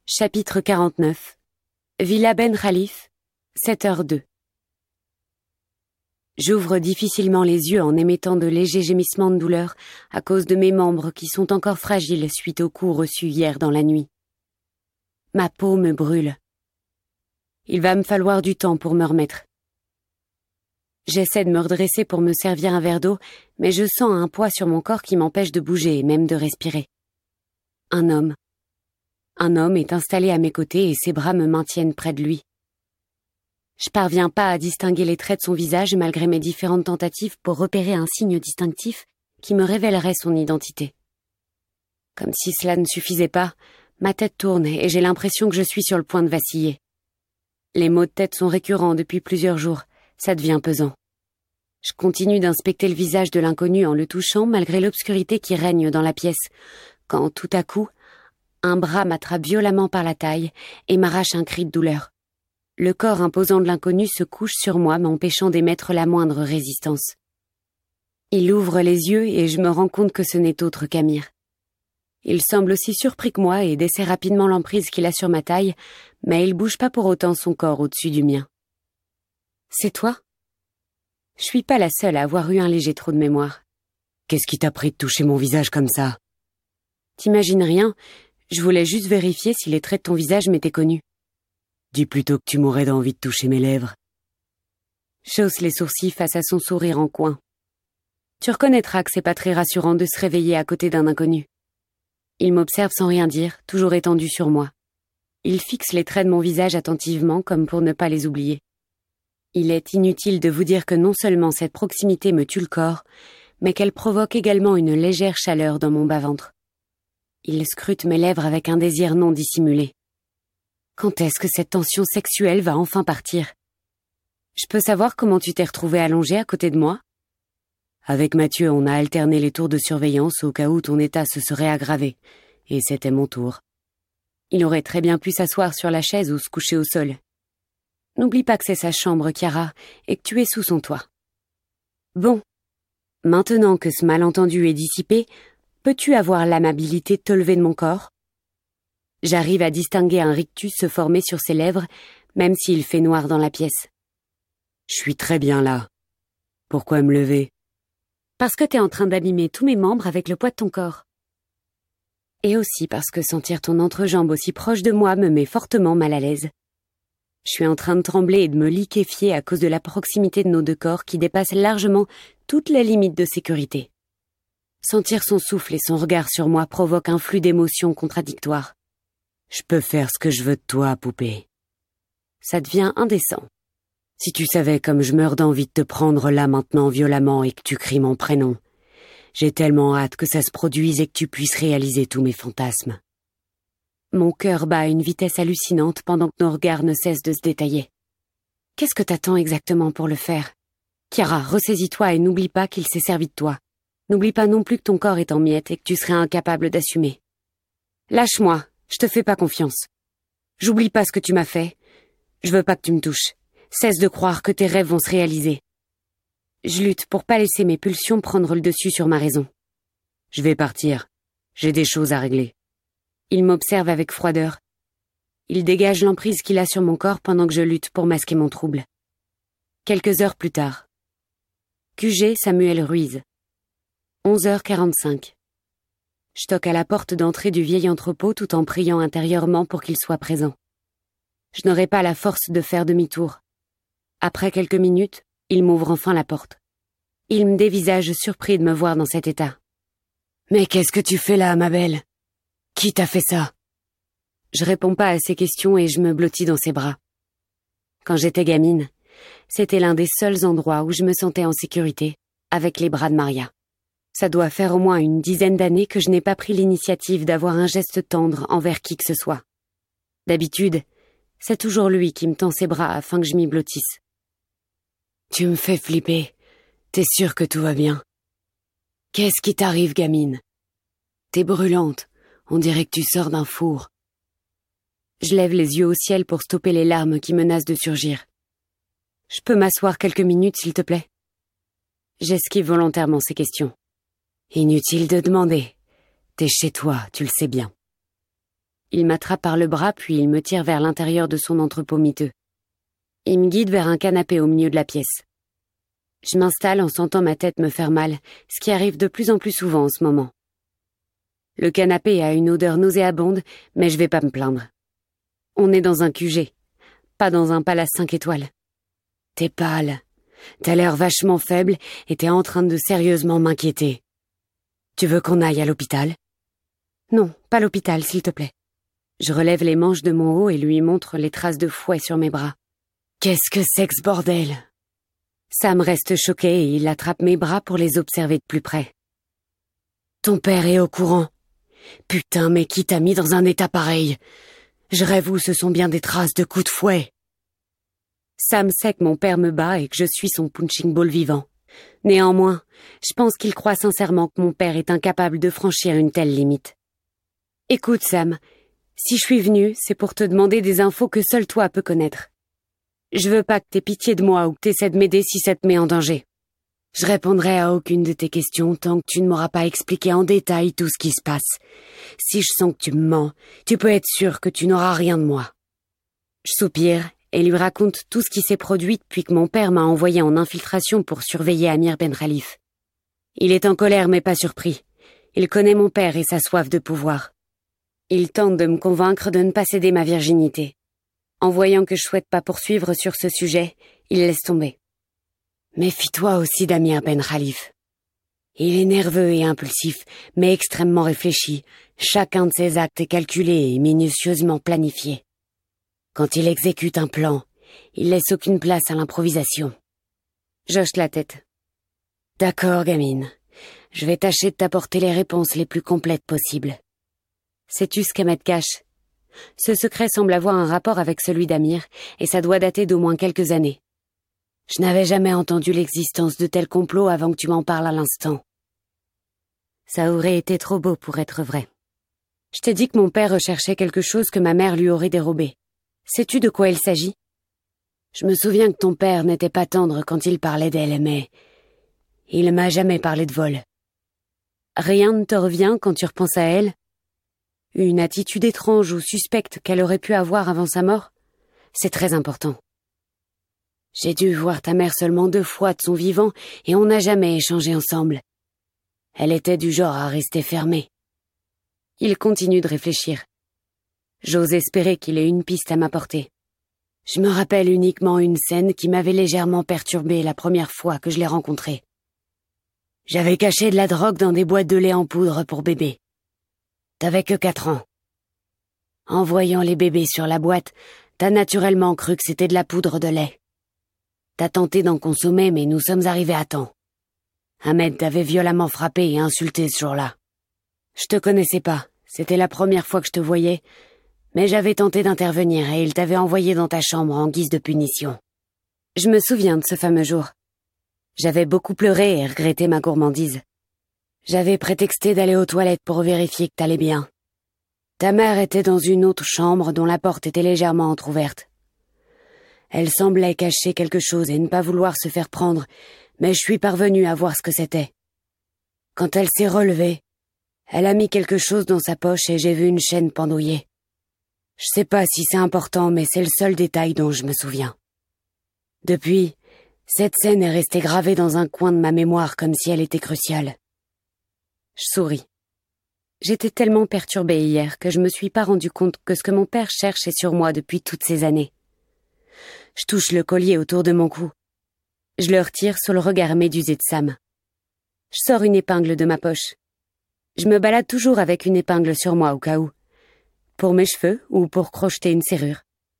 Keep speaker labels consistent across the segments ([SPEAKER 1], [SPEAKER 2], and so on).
[SPEAKER 1] Chapitre 49 Villa Ben Khalif, 7h02. J'ouvre difficilement les yeux en émettant de légers gémissements de douleur à cause de mes membres qui sont encore fragiles suite aux coups reçus hier dans la nuit. Ma peau me brûle. Il va me falloir du temps pour me remettre. J'essaie de me redresser pour me servir un verre d'eau, mais je sens un poids sur mon corps qui m'empêche de bouger et même de respirer. Un homme est installé à mes côtés et ses bras me maintiennent près de lui. Je parviens pas à distinguer les traits de son visage malgré mes différentes tentatives pour repérer un signe distinctif qui me révélerait son identité. Comme si cela ne suffisait pas, ma tête tourne et j'ai l'impression que je suis sur le point de vaciller. Les maux de tête sont récurrents depuis plusieurs jours, ça devient pesant. Je continue d'inspecter le visage de l'inconnu en le touchant malgré l'obscurité qui règne dans la pièce, quand tout à coup, un bras m'attrape violemment par la taille et m'arrache un cri de douleur. Le corps imposant de l'inconnu se couche sur moi, m'empêchant d'émettre la moindre résistance. Il ouvre les yeux et je me rends compte que ce n'est autre qu'Amir. Il semble aussi surpris que moi et desserre rapidement l'emprise qu'il a sur ma taille, mais il bouge pas pour autant son corps au-dessus du mien. « C'est toi ?» Je suis pas la seule à avoir eu un léger trou de mémoire.
[SPEAKER 2] « Qu'est-ce qui t'a pris de toucher mon visage comme ça ?»«
[SPEAKER 1] T'imagines rien, je voulais juste vérifier si les traits de ton visage m'étaient connus. »
[SPEAKER 2] « Dis plutôt que tu m'aurais d'envie de toucher mes lèvres. »
[SPEAKER 1] J'hausse les sourcils face à son sourire en coin. Tu reconnaîtras que c'est pas très rassurant de se réveiller à côté d'un inconnu. Il m'observe sans rien dire, toujours étendu sur moi. Il fixe les traits de mon visage attentivement, comme pour ne pas les oublier. Il est inutile de vous dire que non seulement cette proximité me tue le corps, mais qu'elle provoque également une légère chaleur dans mon bas-ventre. Il scrute mes lèvres avec un désir non dissimulé. Quand est-ce que cette tension sexuelle va enfin partir? Je peux savoir comment tu t'es retrouvé allongé à côté de moi?
[SPEAKER 2] Avec Mathieu, on a alterné les tours de surveillance au cas où ton état se serait aggravé, et c'était mon tour.
[SPEAKER 1] Il aurait très bien pu s'asseoir sur la chaise ou se coucher au sol. N'oublie pas que c'est sa chambre, Chiara, et que tu es sous son toit. Bon, maintenant que ce malentendu est dissipé, peux-tu avoir l'amabilité de te lever de mon corps? J'arrive à distinguer un rictus se former sur ses lèvres, même s'il fait noir dans la pièce.
[SPEAKER 2] Je suis très bien là. Pourquoi me lever?
[SPEAKER 1] Parce que t'es en train d'abîmer tous mes membres avec le poids de ton corps. Et aussi parce que sentir ton entrejambe aussi proche de moi me met fortement mal à l'aise. Je suis en train de trembler et de me liquéfier à cause de la proximité de nos deux corps qui dépasse largement toutes les limites de sécurité. Sentir son souffle et son regard sur moi provoque un flux d'émotions contradictoires.
[SPEAKER 2] Je peux faire ce que je veux de toi, poupée.
[SPEAKER 1] Ça devient indécent.
[SPEAKER 2] Si tu savais comme je meurs d'envie de te prendre là maintenant violemment et que tu cries mon prénom. J'ai tellement hâte que ça se produise et que tu puisses réaliser tous mes fantasmes.
[SPEAKER 1] Mon cœur bat à une vitesse hallucinante pendant que nos regards ne cessent de se détailler. Qu'est-ce que t'attends exactement pour le faire? Chiara, ressaisis-toi et n'oublie pas qu'il s'est servi de toi. N'oublie pas non plus que ton corps est en miettes et que tu serais incapable d'assumer. Lâche-moi, je te fais pas confiance. J'oublie pas ce que tu m'as fait. Je veux pas que tu me touches. Cesse de croire que tes rêves vont se réaliser. Je lutte pour pas laisser mes pulsions prendre le dessus sur ma raison.
[SPEAKER 2] Je vais partir. J'ai des choses à régler.
[SPEAKER 1] Il m'observe avec froideur. Il dégage l'emprise qu'il a sur mon corps pendant que je lutte pour masquer mon trouble. Quelques heures plus tard. QG Samuel Ruiz. 11h45. Je toque à la porte d'entrée du vieil entrepôt tout en priant intérieurement pour qu'il soit présent. Je n'aurai pas la force de faire demi-tour. Après quelques minutes, il m'ouvre enfin la porte. Il me dévisage surpris de me voir dans cet état.
[SPEAKER 2] « Mais qu'est-ce que tu fais là, ma belle? Qui t'a fait ça ?»
[SPEAKER 1] Je réponds pas à ses questions et je me blottis dans ses bras. Quand j'étais gamine, c'était l'un des seuls endroits où je me sentais en sécurité, avec les bras de Maria. Ça doit faire au moins une dizaine d'années que je n'ai pas pris l'initiative d'avoir un geste tendre envers qui que ce soit. D'habitude, c'est toujours lui qui me tend ses bras afin que je m'y blottisse.
[SPEAKER 2] « Tu me fais flipper. T'es sûre que tout va bien? Qu'est-ce qui t'arrive, gamine? T'es brûlante. On dirait que tu sors d'un four. »
[SPEAKER 1] Je lève les yeux au ciel pour stopper les larmes qui menacent de surgir. « Je peux m'asseoir quelques minutes, s'il te plaît ?» J'esquive volontairement ces questions.
[SPEAKER 2] Inutile de demander. T'es chez toi, tu le sais bien.
[SPEAKER 1] Il m'attrape par le bras puis il me tire vers l'intérieur de son entrepôt miteux. Il me guide vers un canapé au milieu de la pièce. Je m'installe en sentant ma tête me faire mal, ce qui arrive de plus en plus souvent en ce moment. Le canapé a une odeur nauséabonde, mais je vais pas me plaindre. On est dans un QG, pas dans un palace 5 étoiles. T'es pâle, t'as l'air vachement faible et t'es en train de sérieusement m'inquiéter. Tu veux qu'on aille à l'hôpital? Non, pas l'hôpital, s'il te plaît. Je relève les manches de mon haut et lui montre les traces de fouet sur mes bras. Qu'est-ce que c'est que ce bordel? Sam reste choqué et il attrape mes bras pour les observer de plus près. Ton père est au courant. Putain, mais qui t'a mis dans un état pareil? Je rêve où ce sont bien des traces de coups de fouet. Sam sait que mon père me bat et que je suis son punching ball vivant. Néanmoins, je pense qu'il croit sincèrement que mon père est incapable de franchir une telle limite. Écoute, Sam, si je suis venue, c'est pour te demander des infos que seul toi peux connaître. Je veux pas que t'aies pitié de moi ou que t'essaies de m'aider si ça te met en danger. Je répondrai à aucune de tes questions tant que tu ne m'auras pas expliqué en détail tout ce qui se passe. Si je sens que tu me mens, tu peux être sûr que tu n'auras rien de moi. Je soupire et lui raconte tout ce qui s'est produit depuis que mon père m'a envoyé en infiltration pour surveiller Amir Ben Khalif. Il est en colère mais pas surpris. Il connaît mon père et sa soif de pouvoir. Il tente de me convaincre de ne pas céder ma virginité. En voyant que je souhaite pas poursuivre sur ce sujet, il laisse tomber. Méfie-toi aussi d'Amir Ben Khalif. Il est nerveux et impulsif, mais extrêmement réfléchi. Chacun de ses actes est calculé et minutieusement planifié. Quand il exécute un plan, il laisse aucune place à l'improvisation. J'hoche la tête. D'accord, gamine. Je vais tâcher de t'apporter les réponses les plus complètes possibles. Sais-tu ce qu'Ahmed cache? Ce secret semble avoir un rapport avec celui d'Amir, et ça doit dater d'au moins quelques années. Je n'avais jamais entendu l'existence de tels complots avant que tu m'en parles à l'instant. Ça aurait été trop beau pour être vrai. Je t'ai dit que mon père recherchait quelque chose que ma mère lui aurait dérobé. Sais-tu de quoi il s'agit? Je me souviens que ton père n'était pas tendre quand il parlait d'elle, mais il m'a jamais parlé de vol. Rien ne te revient quand tu repenses à elle? Une attitude étrange ou suspecte qu'elle aurait pu avoir avant sa mort? C'est très important. J'ai dû voir ta mère seulement 2 fois de son vivant et on n'a jamais échangé ensemble. Elle était du genre à rester fermée. Il continue de réfléchir. J'ose espérer qu'il ait une piste à m'apporter. Je me rappelle uniquement une scène qui m'avait légèrement perturbée la première fois que je l'ai rencontré. J'avais caché de la drogue dans des boîtes de lait en poudre pour bébés. T'avais que 4 ans. En voyant les bébés sur la boîte, t'as naturellement cru que c'était de la poudre de lait. T'as tenté d'en consommer, mais nous sommes arrivés à temps. Ahmed t'avait violemment frappé et insulté ce jour-là. Je te connaissais pas, c'était la première fois que je te voyais, mais j'avais tenté d'intervenir et il t'avait envoyé dans ta chambre en guise de punition. Je me souviens de ce fameux jour. J'avais beaucoup pleuré et regretté ma gourmandise. J'avais prétexté d'aller aux toilettes pour vérifier que t'allais bien. Ta mère était dans une autre chambre dont la porte était légèrement entr'ouverte. Elle semblait cacher quelque chose et ne pas vouloir se faire prendre, mais je suis parvenue à voir ce que c'était. Quand elle s'est relevée, elle a mis quelque chose dans sa poche et j'ai vu une chaîne pendouillée. Je sais pas si c'est important, mais c'est le seul détail dont je me souviens. Depuis, cette scène est restée gravée dans un coin de ma mémoire comme si elle était cruciale. Je souris. J'étais tellement perturbée hier que je me suis pas rendu compte que ce que mon père cherche est sur moi depuis toutes ces années. Je touche le collier autour de mon cou. Je le retire sous le regard médusé de Sam. Je sors une épingle de ma poche. Je me balade toujours avec une épingle sur moi au cas où. Pour mes cheveux ou pour crocheter une serrure.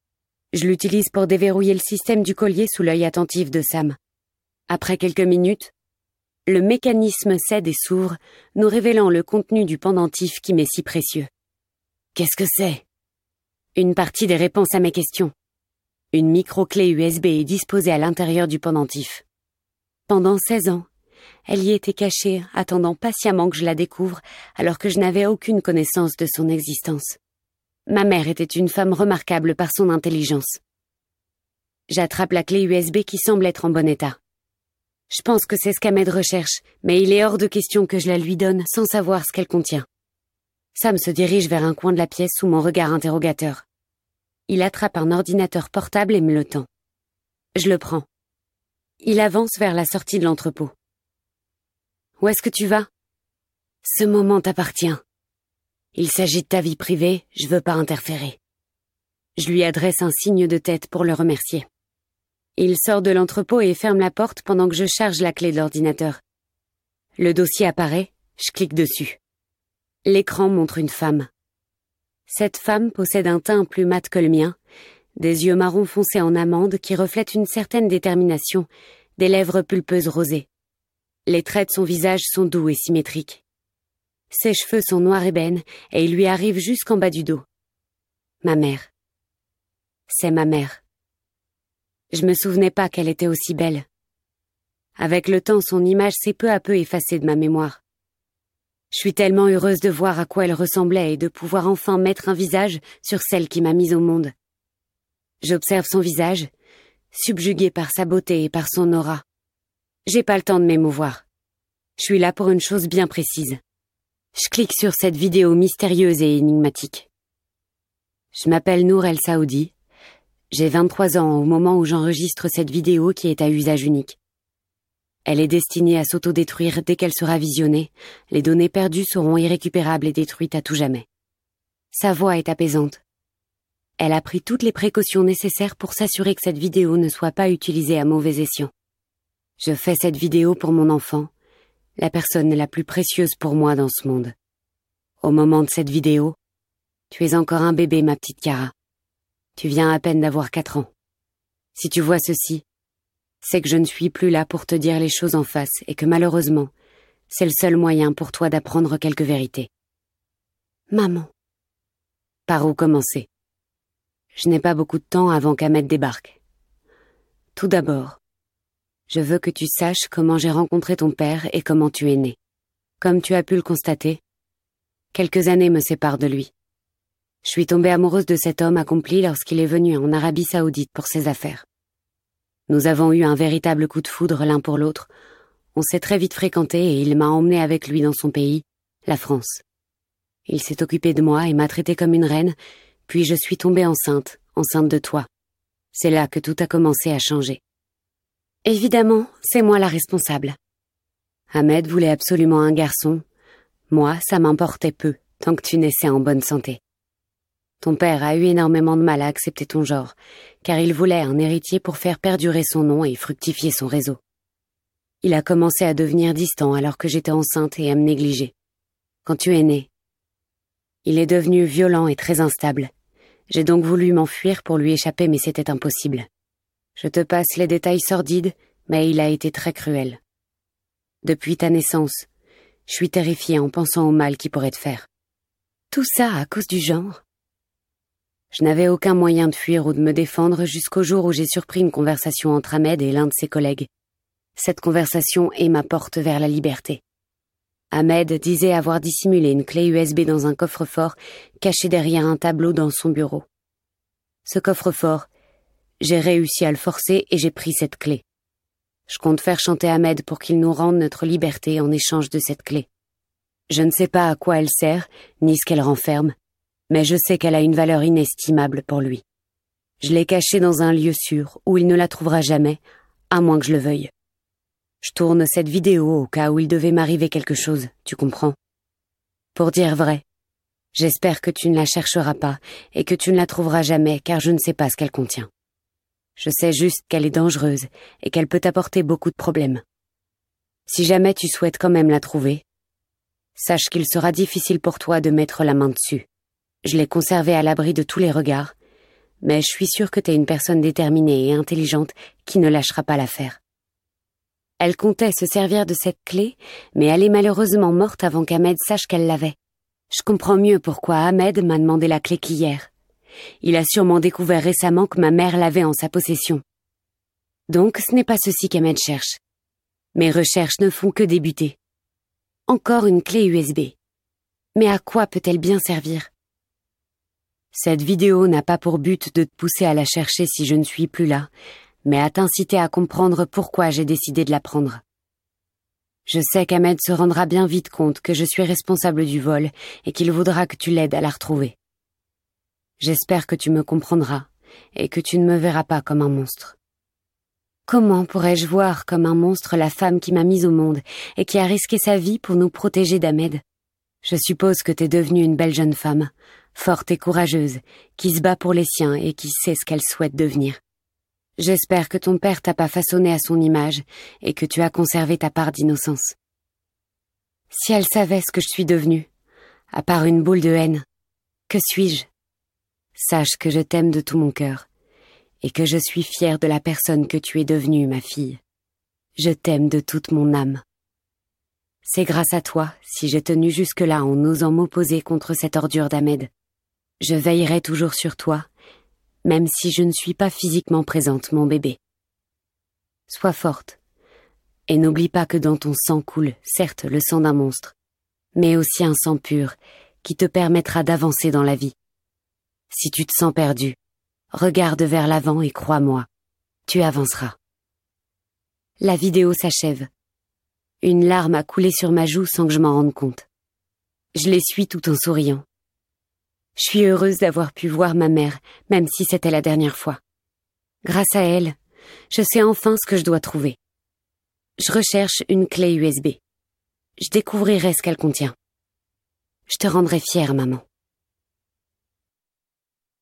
[SPEAKER 1] Je l'utilise pour déverrouiller le système du collier sous l'œil attentif de Sam. Après quelques minutes, le mécanisme cède et s'ouvre, nous révélant le contenu du pendentif qui m'est si précieux. Qu'est-ce que c'est? Une partie des réponses à mes questions. Une micro-clé USB est disposée à l'intérieur du pendentif. Pendant 16 ans, elle y était cachée, attendant patiemment que je la découvre, alors que je n'avais aucune connaissance de son existence. Ma mère était une femme remarquable par son intelligence. J'attrape la clé USB qui semble être en bon état. Je pense que c'est ce qu'Ahmed recherche, mais il est hors de question que je la lui donne sans savoir ce qu'elle contient. Sam se dirige vers un coin de la pièce sous mon regard interrogateur. Il attrape un ordinateur portable et me le tend. Je le prends. Il avance vers la sortie de l'entrepôt. « Où est-ce que tu vas ?»« Ce moment t'appartient. Il s'agit de ta vie privée, je veux pas interférer. » Je lui adresse un signe de tête pour le remercier. Il sort de l'entrepôt et ferme la porte pendant que je charge la clé de l'ordinateur. Le dossier apparaît, je clique dessus. L'écran montre une femme. Cette femme possède un teint plus mat que le mien, des yeux marron foncé en amande qui reflètent une certaine détermination, des lèvres pulpeuses rosées. Les traits de son visage sont doux et symétriques. Ses cheveux sont noirs ébène et ils lui arrivent jusqu'en bas du dos. Ma mère. C'est ma mère. Je me souvenais pas qu'elle était aussi belle. Avec le temps, son image s'est peu à peu effacée de ma mémoire. Je suis tellement heureuse de voir à quoi elle ressemblait et de pouvoir enfin mettre un visage sur celle qui m'a mise au monde. J'observe son visage, subjuguée par sa beauté et par son aura. J'ai pas le temps de m'émouvoir. Je suis là pour une chose bien précise. Je clique sur cette vidéo mystérieuse et énigmatique. Je m'appelle Nour El Saoudi. J'ai 23 ans au moment où j'enregistre cette vidéo qui est à usage unique. Elle est destinée à s'autodétruire dès qu'elle sera visionnée. Les données perdues seront irrécupérables et détruites à tout jamais. Sa voix est apaisante. Elle a pris toutes les précautions nécessaires pour s'assurer que cette vidéo ne soit pas utilisée à mauvais escient. Je fais cette vidéo pour mon enfant, la personne la plus précieuse pour moi dans ce monde. Au moment de cette vidéo, tu es encore un bébé, ma petite Cara. Tu viens à peine d'avoir 4 ans. Si tu vois ceci, c'est que je ne suis plus là pour te dire les choses en face et que malheureusement, c'est le seul moyen pour toi d'apprendre quelques vérités. Maman. Par où commencer? Je n'ai pas beaucoup de temps avant qu'Ahmed débarque. Tout d'abord, je veux que tu saches comment j'ai rencontré ton père et comment tu es né. Comme tu as pu le constater, quelques années me séparent de lui. Je suis tombée amoureuse de cet homme accompli lorsqu'il est venu en Arabie Saoudite pour ses affaires. Nous avons eu un véritable coup de foudre l'un pour l'autre. On s'est très vite fréquentés et il m'a emmenée avec lui dans son pays, la France. Il s'est occupé de moi et m'a traitée comme une reine, puis je suis tombée enceinte de toi. C'est là que tout a commencé à changer. Évidemment, c'est moi la responsable. Ahmed voulait absolument un garçon. Moi, ça m'importait peu, tant que tu naissais en bonne santé. Ton père a eu énormément de mal à accepter ton genre, car il voulait un héritier pour faire perdurer son nom et fructifier son réseau. Il a commencé à devenir distant alors que j'étais enceinte et à me négliger. Quand tu es née, il est devenu violent et très instable. J'ai donc voulu m'enfuir pour lui échapper, mais c'était impossible. Je te passe les détails sordides, mais il a été très cruel. Depuis ta naissance, je suis terrifiée en pensant au mal qu'il pourrait te faire. Tout ça à cause du genre? Je n'avais aucun moyen de fuir ou de me défendre jusqu'au jour où j'ai surpris une conversation entre Ahmed et l'un de ses collègues. Cette conversation est ma porte vers la liberté. Ahmed disait avoir dissimulé une clé USB dans un coffre-fort caché derrière un tableau dans son bureau. Ce coffre-fort, j'ai réussi à le forcer et j'ai pris cette clé. Je compte faire chanter Ahmed pour qu'il nous rende notre liberté en échange de cette clé. Je ne sais pas à quoi elle sert, ni ce qu'elle renferme, mais je sais qu'elle a une valeur inestimable pour lui. Je l'ai cachée dans un lieu sûr où il ne la trouvera jamais, à moins que je le veuille. Je tourne cette vidéo au cas où il devait m'arriver quelque chose, tu comprends? Pour dire vrai, j'espère que tu ne la chercheras pas et que tu ne la trouveras jamais car je ne sais pas ce qu'elle contient. Je sais juste qu'elle est dangereuse et qu'elle peut t'apporter beaucoup de problèmes. Si jamais tu souhaites quand même la trouver, sache qu'il sera difficile pour toi de mettre la main dessus. Je l'ai conservée à l'abri de tous les regards, mais je suis sûre que t'es une personne déterminée et intelligente qui ne lâchera pas l'affaire. Elle comptait se servir de cette clé, mais elle est malheureusement morte avant qu'Ahmed sache qu'elle l'avait. Je comprends mieux pourquoi Ahmed m'a demandé la clé qu'hier. Il a sûrement découvert récemment que ma mère l'avait en sa possession. Donc ce n'est pas ceci qu'Ahmed cherche. Mes recherches ne font que débuter. Encore une clé USB. Mais à quoi peut-elle bien servir? Cette vidéo n'a pas pour but de te pousser à la chercher si je ne suis plus là, mais à t'inciter à comprendre pourquoi j'ai décidé de la prendre. Je sais qu'Ahmed se rendra bien vite compte que je suis responsable du vol et qu'il voudra que tu l'aides à la retrouver. J'espère que tu me comprendras et que tu ne me verras pas comme un monstre. Comment pourrais-je voir comme un monstre la femme qui m'a mise au monde et qui a risqué sa vie pour nous protéger d'Ahmed? Je suppose que t'es devenue une belle jeune femme, forte et courageuse, qui se bat pour les siens et qui sait ce qu'elle souhaite devenir. J'espère que ton père t'a pas façonné à son image et que tu as conservé ta part d'innocence. Si elle savait ce que je suis devenue, à part une boule de haine, que suis-je? Sache que je t'aime de tout mon cœur et que je suis fière de la personne que tu es devenue, ma fille. Je t'aime de toute mon âme. C'est grâce à toi si j'ai tenu jusque-là en osant m'opposer contre cette ordure d'Ahmed. Je veillerai toujours sur toi, même si je ne suis pas physiquement présente, mon bébé. Sois forte, et n'oublie pas que dans ton sang coule, certes, le sang d'un monstre, mais aussi un sang pur qui te permettra d'avancer dans la vie. Si tu te sens perdu, regarde vers l'avant et crois-moi, tu avanceras. La vidéo s'achève. Une larme a coulé sur ma joue sans que je m'en rende compte. Je l'essuie tout en souriant. Je suis heureuse d'avoir pu voir ma mère, même si c'était la dernière fois. Grâce à elle, je sais enfin ce que je dois trouver. Je recherche une clé USB. Je découvrirai ce qu'elle contient. Je te rendrai fière, maman.